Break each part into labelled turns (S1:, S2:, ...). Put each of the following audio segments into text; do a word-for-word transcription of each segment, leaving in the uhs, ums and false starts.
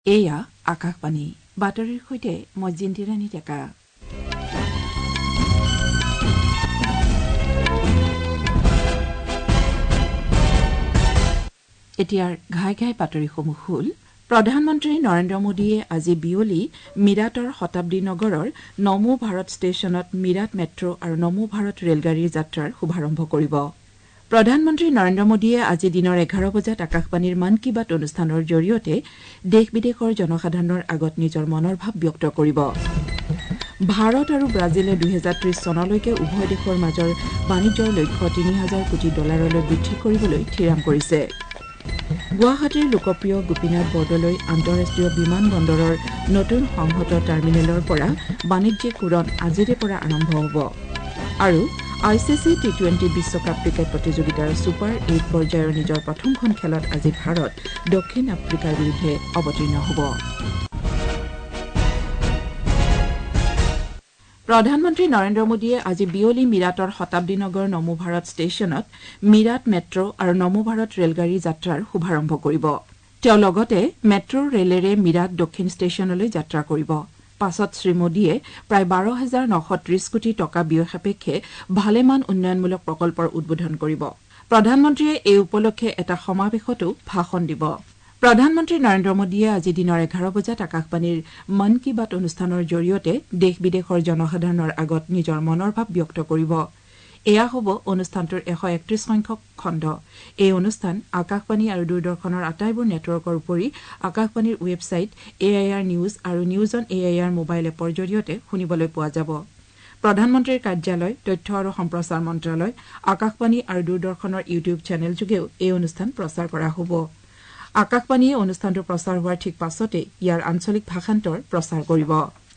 S1: এয়া আকাশবাণী বাতৰিৰ সৈতে মই জিন্তিৰাণী ডেকা। এতিয়াৰ ঘাই ঘাই বাতৰিসমূহ হ'ল প্ৰধানমন্ত্ৰী নৰেন্দ্ৰ মোদীয়ে আজি বিয়লি মিৰাটৰ শতাব্দী নগৰৰ নমো ভাৰত ষ্টেচনত মিৰাট মেট্ৰো আৰু নমো ভাৰত ৰেলগাড়ীৰ যাত্ৰাৰ শুভাৰম্ভ কৰিব। প্ৰধানমন্ত্ৰী নৰেন্দ্ৰ মোদীয়ে আজি দিনৰ এঘাৰ বজাত আকাশবাণীৰ মন কী বাত অনুষ্ঠানৰ জৰিয়তে দেশ বিদেশৰ জনসাধাৰণৰ আগত নিজৰ মনৰ ভাৱ ব্যক্ত কৰিব। ভাৰত আৰু ব্ৰাজিলে দুহেজাৰ ত্ৰিশ চনলৈকে উভয় দেশৰ মাজৰ বাণিজ্যৰ লক্ষ্য তিনি হাজাৰ কোটি ডলাৰলৈ বৃদ্ধি কৰিবলৈ থিৰাং কৰিছে। গুৱাহাটীৰ লোকপ্ৰিয় গোপীনাথ বৰদলৈ আন্তঃৰাষ্ট্ৰীয় বিমান বন্দৰৰ নতুন সংহত টাৰ্মিনেলৰ পৰা বাণিজ্যিক উৰণ আজিৰে পৰা আৰম্ভ হ'ব। আৰু I C C T twenty বিশ্বকাপ ক্ৰিকেট প্ৰতিযোগিতাৰ ছুপাৰ এইট পৰ্যায়ৰ নিজৰ প্ৰথমখন খেলত আজি ভাৰত দক্ষিণ আফ্ৰিকাৰ বিৰুদ্ধে অৱতীৰ্ণ হ'ব। প্ৰধানমন্ত্ৰী নৰেন্দ্ৰ মোদীয়ে আজি বিয়লি মিৰাটৰ শতাব্দী নগৰ নমো ভাৰত ষ্টেচনত মিৰাট মেট্ৰো আৰু নমো ভাৰত ৰেলগাড়ী যাত্ৰাৰ শুভাৰম্ভ কৰিব। তেওঁ লগতে মেট্ৰো ৰেলেৰে মিৰাট দক্ষিণ ষ্টেচনলৈ যাত্ৰা কৰিব। পাছত শ্ৰীমোদীয়ে প্ৰায় বাৰ হাজাৰ নশ ত্ৰিশ কোটি টকা ব্যয় সাপেক্ষে ভালেমান উন্নয়নমূলক প্ৰকল্পৰ উদ্বোধন কৰিব। প্ৰধানমন্ত্ৰীয়ে এই উপলক্ষে এটা সমাৱেশতো ভাষণ দিব। প্ৰধানমন্ত্ৰী নৰেন্দ্ৰ মোদীয়ে আজি দিনৰ এঘাৰ বজাত আকাশবাণীৰ মন কী বাত অনুষ্ঠানৰ জৰিয়তে দেশ বিদেশৰ জনসাধাৰণৰ আগত নিজৰ মনৰ ভাৱ ব্যক্ত কৰিব। এয়া হ'ব অনুষ্ঠানটোৰ এশ একত্ৰিশ সংখ্যক খণ্ড। এই অনুষ্ঠান আকাশবাণী আৰু দূৰদৰ্শনৰ আটাইবোৰ নেটৱৰ্কৰ উপৰি আকাশবাণীৰ website A I R news আৰু news on A I R mobile এপৰ জৰিয়তে শুনিবলৈ পোৱা যাব। প্ৰধানমন্ত্ৰীৰ কাৰ্যালয়, তথ্য আৰু সম্প্ৰচাৰ মন্ত্ৰালয়, আকাশবাণী আৰু দূৰদৰ্শনৰ ইউটিউব চেনেল যোগেও এই অনুষ্ঠান প্ৰচাৰ কৰা হ'ব। আকাশবাণীয়ে অনুষ্ঠানটো প্ৰচাৰ হোৱাৰ ঠিক পাছতে ইয়াৰ আঞ্চলিক ভাষান্তৰ প্ৰচাৰ কৰিব।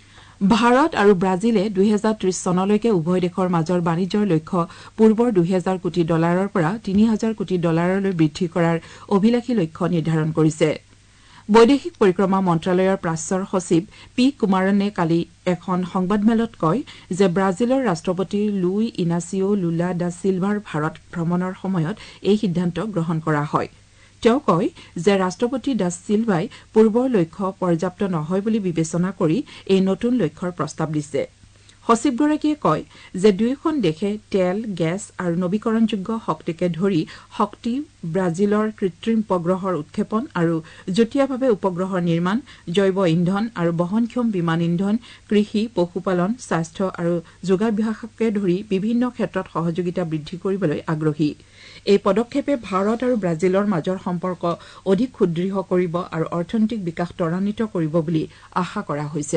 S1: ভাৰত আৰু ব্ৰাজিলে দুহেজাৰ ত্ৰিশ চনলৈকে উভয় দেশৰ মাজৰ বাণিজ্যৰ লক্ষ্য পূৰ্বৰ দুহেজাৰ কোটি ডলাৰৰ পৰা তিনি হাজাৰ কোটি ডলাৰলৈ বৃদ্ধি কৰাৰ অভিলাষী লক্ষ্য নিৰ্ধাৰণ কৰিছে। বৈদেশিক পৰিক্ৰমা মন্ত্ৰালয়ৰ প্ৰাচ্যৰ সচিব পি কুমাৰনে কালি এখন সংবাদমেলত কয় যে ব্ৰাজিলৰ ৰাষ্ট্ৰপতি Luiz Inacio Lula da Silva Bharat ভ্ৰমণৰ সময়ত এই সিদ্ধান্ত গ্ৰহণ কৰা হয়। তেওঁ কয় যে ৰাষ্ট্ৰপতি দা চিলভাই পূৰ্বৰ লক্ষ্য পৰ্যাপ্ত নহয় বুলি বিবেচনা কৰি এই নতুন লক্ষ্যৰ প্ৰস্তাৱ দিছে। সচিবগৰাকীয়ে কয় যে দুয়োখন দেশে তেল, গেছ আৰু নবীকৰণযোগ্য শক্তিকে ধৰি শক্তি, ব্ৰাজিলৰ কৃত্ৰিম উপগ্ৰহৰ উৎক্ষেপণ আৰু যুটীয়াভাৱে উপগ্ৰহৰ নিৰ্মাণ, জৈৱ ইন্ধন আৰু বহনক্ষম বিমান ইন্ধন, কৃষি, পশুপালন, স্বাস্থ্য আৰু যোগাভ্যাসকে ধৰি বিভিন্ন ক্ষেত্ৰত সহযোগিতা বৃদ্ধি কৰিবলৈ আগ্ৰহী। এই পদক্ষেপে ভাৰত আৰু ব্ৰাজিলৰ মাজৰ সম্পৰ্ক অধিক সুদৃঢ় কৰিব আৰু অৰ্থনৈতিক বিকাশ ত্বৰান্বিত কৰিব বুলি আশা কৰা হৈছে।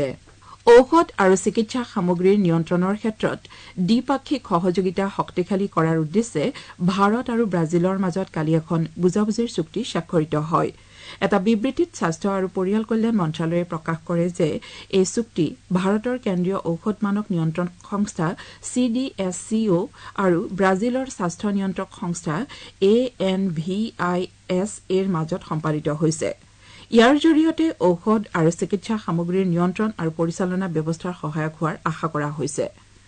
S1: ঔষধ আৰু চিকিৎসা সামগ্ৰীৰ নিয়ন্ত্ৰণৰ ক্ষেত্ৰত দ্বিপাক্ষিক সহযোগিতা শক্তিশালী কৰাৰ উদ্দেশ্যে ভাৰত আৰু ব্ৰাজিলৰ মাজত কালি এখন বুজাবুজিৰ চুক্তি স্বাক্ষৰিত হয়। এটা বিবৃতিত স্বাস্থ্য আৰু পৰিয়াল কল্যাণ মন্ত্ৰালয়ে প্ৰকাশ কৰে যে এই চুক্তি ভাৰতৰ কেন্দ্ৰীয় ঔষধ মানক নিয়ন্ত্ৰণ সংস্থা C D S C O' আৰু ব্ৰাজিলৰ স্বাস্থ্য নিয়ন্ত্ৰক সংস্থা A N V I S এৰ মাজত সম্পাদিত হৈছে। ইয়াৰ জৰিয়তে ঔষধ আৰু চিকিৎসা সামগ্ৰীৰ নিয়ন্ত্ৰণ আৰু পৰিচালনা ব্যৱস্থাৰ সহায়ক হোৱাৰ আশা কৰা হৈছে।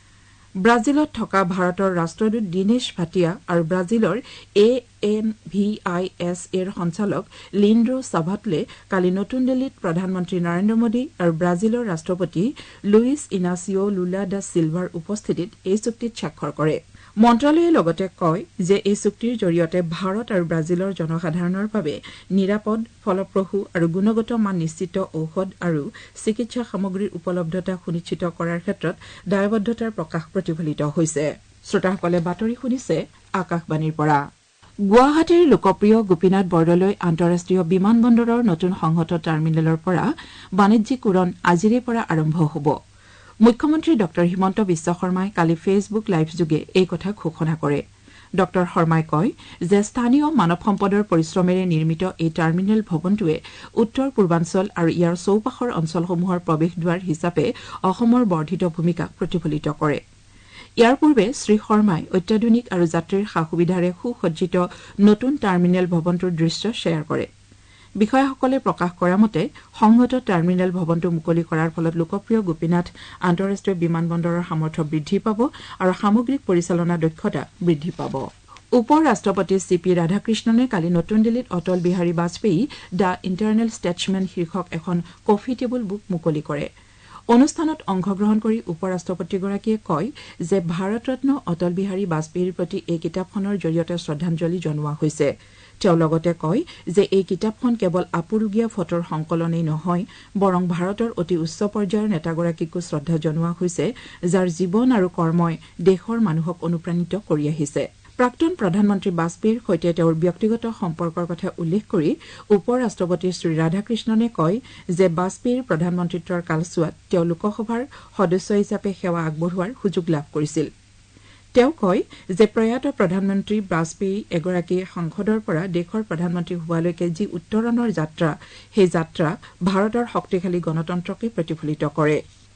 S1: ব্ৰাজিলত থকা ভাৰতৰ ৰাষ্ট্ৰদূত দীনেশ ভাটিয়া আৰু ব্ৰাজিলৰ A N V I S এৰ সঞ্চালক লিন্ড্ৰ ছাভাটলে কালি নতুন দিল্লীত প্ৰধানমন্ত্ৰী নৰেন্দ্ৰ মোদী আৰু ব্ৰাজিলৰ ৰাষ্ট্ৰপতি Luiz Inacio Lula da Silva উপস্থিতিত এই চুক্তিত স্বাক্ষৰ কৰে। মন্ত্ৰালয়ে লগতে কয় যে এই চুক্তিৰ জৰিয়তে ভাৰত আৰু ব্ৰাজিলৰ জনসাধাৰণৰ বাবে নিৰাপদ, ফলপ্ৰসূ আৰু গুণগত মান নিশ্চিত ঔষধ আৰু চিকিৎসা সামগ্ৰীৰ উপলব্ধতা সুনিশ্চিত কৰাৰ ক্ষেত্ৰত দায়বদ্ধতাৰ প্ৰকাশ প্ৰতিফলিত হৈছে। শ্ৰোতাসকলে বাতৰি শুনিছে আকাশবাণীৰ পৰা। গুৱাহাটীৰ লোকপ্ৰিয় গোপীনাথ বৰদলৈ আন্তঃৰাষ্ট্ৰীয় বিমান বন্দৰৰ নতুন সংহত টাৰ্মিনেলৰ পৰা বাণিজ্যিক উৰণ আজিৰে পৰা আৰম্ভ হ'ব। মুখ্যমন্ত্ৰী ড হিমন্ত বিশ্ব শৰ্মাই কালি ফেচবুক লাইভযোগে এই কথা ঘোষণা কৰে। ড শৰ্মাই কয় যে স্থানীয় মানৱ সম্পদৰ পৰিশ্ৰমেৰে নিৰ্মিত এই টাৰ্মিনেল ভৱনটোৱে উত্তৰ পূৰ্বাঞ্চল আৰু ইয়াৰ চৌপাশৰ অঞ্চলসমূহৰ প্ৰৱেশদ্বাৰ হিচাপে অসমৰ বৰ্ধিত ভূমিকাক প্ৰতিফলিত কৰে। ইয়াৰ পূৰ্বে শ্ৰীশৰ্মাই অত্যাধুনিক আৰু যাত্ৰীৰ সা সুবিধাৰে সুসজ্জিত নতুন টাৰ্মিনেল ভৱনটোৰ দৃশ্য শ্বেয়াৰ কৰে। বিষয়াসকলে প্ৰকাশ কৰা মতে সংহত টাৰ্মিনেল ভৱনটো মুকলি কৰাৰ ফলত লোকপ্ৰিয় গোপীনাথ আন্তঃৰাষ্ট্ৰীয় বিমান বন্দৰৰ সামৰ্থ্য বৃদ্ধি পাব আৰু সামগ্ৰিক পৰিচালনা দক্ষতা বৃদ্ধি পাব। উপ ৰাষ্ট্ৰপতি চি পি ৰাধাকৃষ্ণনে কালি নতুন দিল্লীত Atal Bihari Vajpayee the internal statesman শীৰ্ষক এখন কফি টেবুল বুক মুকলি কৰে অনুষ্ঠানত অংশগ্ৰহণ কৰি উপ ৰাষ্ট্ৰপতিগৰাকীয়ে কয় যে ভাৰতৰত্ন অটল বিহাৰী বাজপেয়ীৰ প্ৰতি এই কিতাপখনৰ জৰিয়তে শ্ৰদ্ধাঞ্জলি জনোৱা হৈছে তেওঁ লগতে কয় যে এই কিতাপখন কেৱল আপুৰুগীয়া ফটোৰ সংকলনেই নহয় বৰং ভাৰতৰ অতি উচ্চ পৰ্যায়ৰ নেতাগৰাকীকো শ্ৰদ্ধা জনোৱা হৈছে যাৰ জীৱন আৰু কৰ্মই দেশৰ মানুহক অনুপ্ৰাণিত কৰি আহিছে প্ৰাক্তন প্ৰধানমন্ত্ৰী বাজপেয়ীৰ সৈতে তেওঁৰ ব্যক্তিগত সম্পৰ্কৰ কথা উল্লেখ কৰি উপ ৰাষ্ট্ৰপতি শ্ৰী ৰাধাকৃষ্ণনে কয় যে বাজপেয়ীৰ প্ৰধানমন্ত্ৰীত্বৰ কালছোৱাত তেওঁ লোকসভাৰ সদস্য হিচাপে সেৱা আগবঢ়োৱাৰ সুযোগ লাভ কৰিছিল তেওঁ কয় যে প্ৰয়াত প্ৰধানমন্ত্ৰী বাজপেয়ী এগৰাকী সংসদৰ পৰা দেশৰ প্ৰধানমন্ত্ৰী হোৱালৈকে যি উত্তৰণৰ যাত্ৰা সেই যাত্ৰা ভাৰতৰ শক্তিশালী গণতন্ত্ৰকে প্ৰতিফলিত কৰে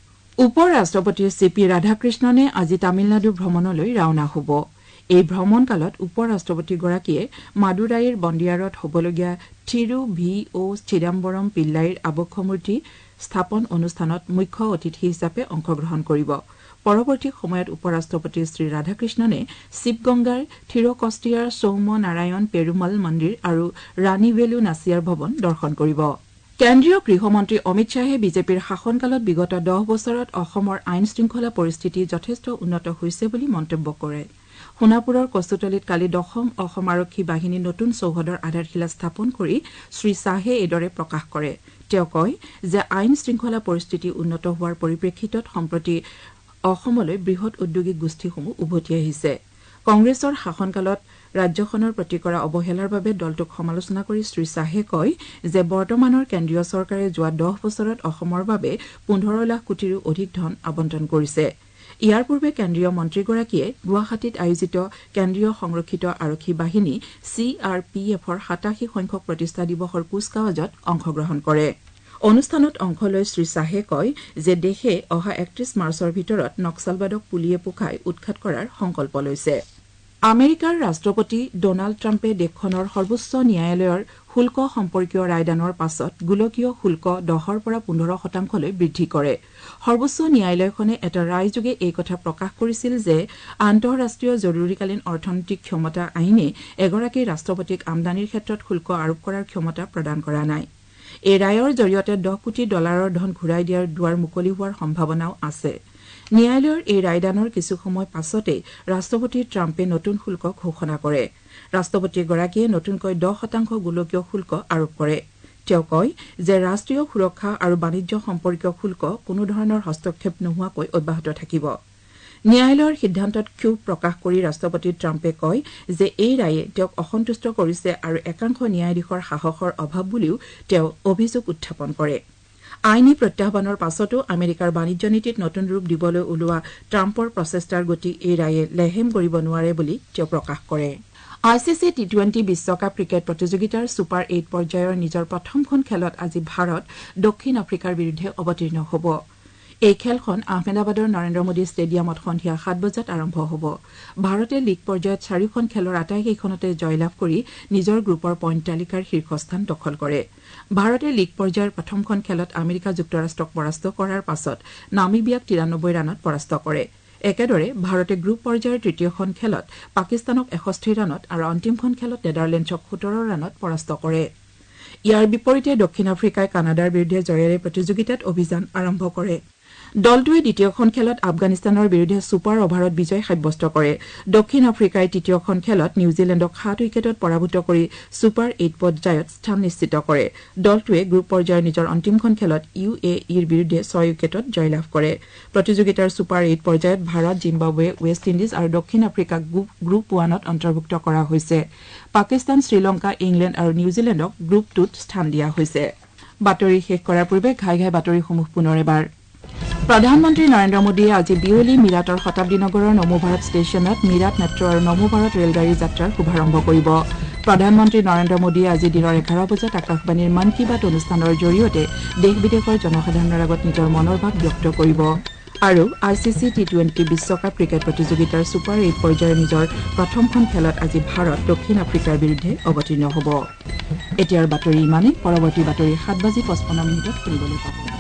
S1: উপ ৰাষ্ট্ৰপতি চি পি ৰাধাকৃষ্ণনে আজি তামিলনাডু ভ্ৰমণলৈ ৰাওনা হ'ব এই ভ্ৰমণকালত উপ ৰাষ্ট্ৰপতিগৰাকীয়ে মাদুৰাইৰ বন্দিয়াৰত হ'বলগীয়া থিৰু ভি অ' চিদাম্বৰম পিল্লাইৰ আবক্ষমূৰ্তি স্থাপন অনুষ্ঠানত মুখ্য অতিথি হিচাপে অংশগ্ৰহণ কৰিব পৰৱৰ্তী সময়ত উপ ৰাষ্ট্ৰপতি শ্ৰী ৰাধাকৃষ্ণনে শিৱগংগাৰ থিৰকষ্টিয়াৰ সৌম নাৰায়ণ পেৰুমল মন্দিৰ আৰু ৰাণীভেলু নাচিয়াৰ ভৱন দৰ্শন কৰিব কেন্দ্ৰীয় গৃহমন্ত্ৰী অমিত শ্বাহে বিজেপিৰ শাসনকালত বিগত দহ বছৰত অসমৰ আইন শৃংখলা পৰিস্থিতি যথেষ্ট উন্নত হৈছে বুলি মন্তব্য কৰে সোণাপুৰৰ কচুতলিত কালি দশম অসম আৰক্ষী বাহিনী নতুন চৌহদৰ আধাৰশিলা স্থাপন কৰি শ্ৰী শ্বাহে এইদৰে প্ৰকাশ কৰে তেওঁ কয় যে আইন শৃংখলা পৰিস্থিতি উন্নত হোৱাৰ পৰিপ্ৰেক্ষিতত সম্প্ৰতি অসমলৈ বৃহৎ উদ্যোগিক গোষ্ঠীসমূহ উভতি আহিছে কংগ্ৰেছৰ শাসনকালত ৰাজ্যখনৰ প্ৰতি কৰা অৱহেলাৰ বাবে দলটোক সমালোচনা কৰি শ্ৰী শ্বাহে কয় যে বৰ্তমানৰ কেন্দ্ৰীয় চৰকাৰে যোৱা দহ বছৰত অসমৰ বাবে পোন্ধৰ লাখ কোটিৰো অধিক ধন আবণ্টন কৰিছে ইয়াৰ পূৰ্বে কেন্দ্ৰীয় মন্ত্ৰীগৰাকীয়ে গুৱাহাটীত আয়োজিত কেন্দ্ৰীয় সংৰক্ষিত আৰক্ষী বাহিনী চি আৰ পি এফৰ সাতাশী সংখ্যক প্ৰতিষ্ঠা দিৱসৰ কুচকাৱাজত অংশগ্ৰহণ কৰে অনুষ্ঠানত অংশ লৈ শ্ৰী শ্বাহে কয় যে দেশে অহা একত্ৰিশ মাৰ্চৰ ভিতৰত নক্সালবাদক পুলিয়ে পোখাই উৎখাত কৰাৰ সংকল্প লৈছে আমেৰিকাৰ ৰাষ্ট্ৰপতি ডনাল্ড ট্ৰাম্পে দেশখনৰ সৰ্বোচ্চ ন্যায়ালয়ৰ শুল্ক সম্পৰ্কীয় ৰায়দানৰ পাছত গোলকীয় শুল্ক দহৰ পৰা পোন্ধৰ শতাংশলৈ বৃদ্ধি কৰে সৰ্বোচ্চ ন্যায়ালয়খনে এটা ৰায়যোগে এই কথা প্ৰকাশ কৰিছিল যে আন্তঃৰাষ্ট্ৰীয় জৰুৰীকালীন অৰ্থনৈতিক ক্ষমতা আইনে এগৰাকী ৰাষ্ট্ৰপতিক আমদানিৰ ক্ষেত্ৰত শুল্ক আৰোপ কৰাৰ ক্ষমতা প্ৰদান কৰা নাই এই ৰায়ৰ জৰিয়তে দহ কোটি ডলাৰৰ ধন ঘূৰাই দিয়াৰ দুৱাৰ মুকলি হোৱাৰ সম্ভাৱনাও আছে ন্যায়ালয়ৰ এই ৰায়দানৰ কিছু সময় পাছতে ৰাষ্ট্ৰপতি ট্ৰাম্পে নতুন শুল্ক ঘোষণা কৰে ৰাষ্ট্ৰপতিগৰাকীয়ে নতুনকৈ দহ শতাংশ গোলকীয় শুল্ক আৰোপ কৰে তেওঁ কয় যে ৰাষ্ট্ৰীয় সুৰক্ষা আৰু বাণিজ্য সম্পৰ্কীয় শুল্ক কোনো ধৰণৰ হস্তক্ষেপ নোহোৱাকৈ অব্যাহত থাকিব ন্যায়ালয়ৰ সিদ্ধান্তত ক্ষোভ প্ৰকাশ কৰি ৰাষ্ট্ৰপতি ট্ৰাম্পে কয় যে এই ৰায়ে তেওঁক অসন্তুষ্ট কৰিছে আৰু একাংশ ন্যায়াধীশৰ সাহসৰ অভাৱ বুলিও তেওঁ অভিযোগ উত্থাপন কৰে আইনী প্ৰত্যাহ্বানৰ পাছতো আমেৰিকাৰ বাণিজ্য নীতিত নতুন ৰূপ দিবলৈ ওলোৱা ট্ৰাম্পৰ প্ৰচেষ্টাৰ গতি এই ৰায়ে লেহেম কৰিব নোৱাৰে বুলি তেওঁ প্ৰকাশ কৰে I C C T twenty বিশ্বকাপ ক্ৰিকেট প্ৰতিযোগিতাৰ ছুপাৰ এইট পৰ্যায়ৰ নিজৰ প্ৰথমখন খেলত আজি ভাৰত দক্ষিণ আফ্ৰিকাৰ বিৰুদ্ধে অৱতীৰ্ণ হ'ব এই খেলখন আহমেদাবাদৰ নৰেন্দ্ৰ মোদী ষ্টেডিয়ামত সন্ধিয়া সাত বজাত আৰম্ভ হ'ব ভাৰতে লীগ পৰ্যায়ত চাৰিখন খেলৰ আটাইকেইখনতে জয়লাভ কৰি নিজৰ গ্ৰুপৰ পইণ্ট তালিকাৰ শীৰ্ষস্থান দখল কৰে ভাৰতে লীগ পৰ্যায়ৰ প্ৰথমখন খেলত আমেৰিকা যুক্তৰাষ্ট্ৰক পৰাস্ত কৰাৰ পাছত নামিবিয়াক তিৰানব্বৈ ৰানত পৰাস্ত কৰে একেদৰে ভাৰতে গ্ৰুপ পৰ্যায়ৰ তৃতীয়খন খেলত পাকিস্তানক এষষ্ঠি ৰানত আৰু অন্তিমখন খেলত নেদাৰলেণ্ডছক সোতৰ ৰানত পৰাস্ত কৰে ইয়াৰ বিপৰীতে দক্ষিণ আফ্ৰিকাই কানাডাৰ বিৰুদ্ধে জয়েৰে প্ৰতিযোগিতাত অভিযান আৰম্ভ কৰে দলটোৱে দ্বিতীয়খন খেলত আফগানিস্তানৰ বিৰুদ্ধে ছুপাৰ অভাৰত বিজয় সাব্যস্ত কৰে দক্ষিণ আফ্ৰিকাই তৃতীয়খন খেলত নিউজিলেণ্ডক সাত উইকেটত পৰাভূত কৰি ছুপাৰ এইট পৰ্যায়ত স্থান নিশ্চিত কৰে দলটোৱে গ্ৰুপ পৰ্যায়ৰ নিজৰ অন্তিমখন খেলত ইউ এ ইৰ বিৰুদ্ধে ছয় উইকেটত জয়লাভ কৰে প্ৰতিযোগিতাৰ ছুপাৰ এইট পৰ্যায়ত ভাৰত জিম্বাবৱে ৱেষ্ট ইণ্ডিজ আৰু দক্ষিণ আফ্ৰিকাক গ্ৰুপ ওৱানত অন্তৰ্ভুক্ত কৰা হৈছে পাকিস্তান শ্ৰীলংকা ইংলেণ্ড আৰু নিউজিলেণ্ডক গ্ৰুপ টুত স্থান দিয়া হৈছে বাতৰি শেষ কৰাৰ পূৰ্বে ঘাই ঘাই বাতৰিসমূহ পুনৰ এবাৰ প্ৰধানমন্ত্ৰী নৰেন্দ্ৰ মোদীয়ে আজি বিয়লি মিৰাটৰ শতাব্দী নগৰৰ নমো ভাৰত ষ্টেচনত মিৰাট মেট্ৰ' আৰু নমো ভাৰত ৰেলগাড়ী যাত্ৰাৰ শুভাৰম্ভ কৰিব প্ৰধানমন্ত্ৰী নৰেন্দ্ৰ মোদীয়ে আজি দিনৰ এঘাৰ বজাত আকাশবাণীৰ মন কী বাত অনুষ্ঠানৰ জৰিয়তে দেশ বিদেশৰ জনসাধাৰণৰ আগত নিজৰ মনৰ ভাৱ ব্যক্ত কৰিব আৰু I C C T twenty বিশ্বকাপ ক্ৰিকেট প্ৰতিযোগিতাৰ ছুপাৰ এইট পৰ্যায়ৰ নিজৰ প্ৰথমখন খেলত আজি ভাৰত দক্ষিণ আফ্ৰিকাৰ বিৰুদ্ধে অৱতীৰ্ণ হ'ব এতিয়াৰ বাতৰি ইমানেই পৰৱৰ্তী বাতৰি সাত বাজি পঁচপন্ন মিনিটত শুনিবলৈ পাব